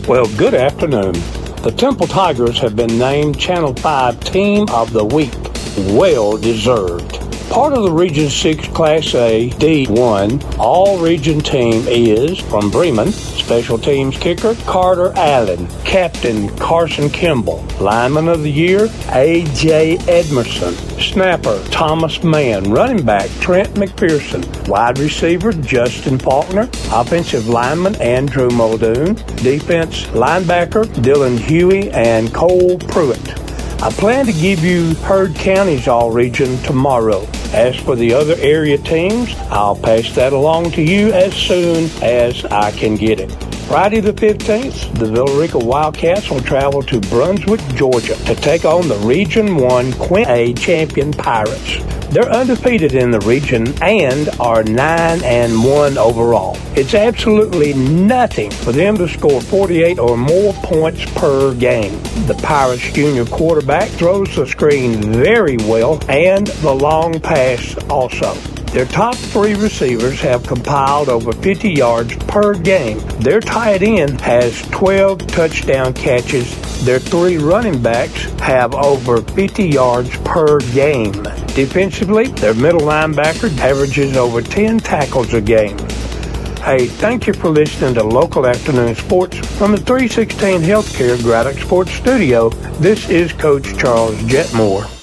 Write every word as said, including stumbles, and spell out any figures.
Well, good afternoon. The Temple Tigers have been named Channel five Team of the Week. Well deserved. Part of the Region six Class A D one All-Region team is, from Bremen, Special Teams kicker Carter Allen, Captain Carson Kimball, Lineman of the Year A J Edmondson, Snapper Thomas Mann, Running Back Trent McPherson, Wide Receiver Justin Faulkner, Offensive Lineman Andrew Muldoon, Defense Linebacker Dylan Huey and Cole Pruitt. I plan to give you Heard County's All-Region tomorrow. As for the other area teams, I'll pass that along to you as soon as I can get it. Friday the fifteenth, the Villarica Wildcats will travel to Brunswick, Georgia to take on the Region one Quint A champion Pirates. They're undefeated in the region and are nine and one overall. It's absolutely nothing for them to score forty-eight or more points per game. The Pirates junior quarterback throws the screen very well and the long pass also. Their top three receivers have compiled over fifty yards per game. Their tight end has twelve touchdown catches. Their three running backs have over fifty yards per game. Defensively, their middle linebacker averages over ten tackles a game. Hey, thank you for listening to Local Afternoon Sports from the three sixteen Healthcare Graddock Sports Studio. This is Coach Charles Jetmore.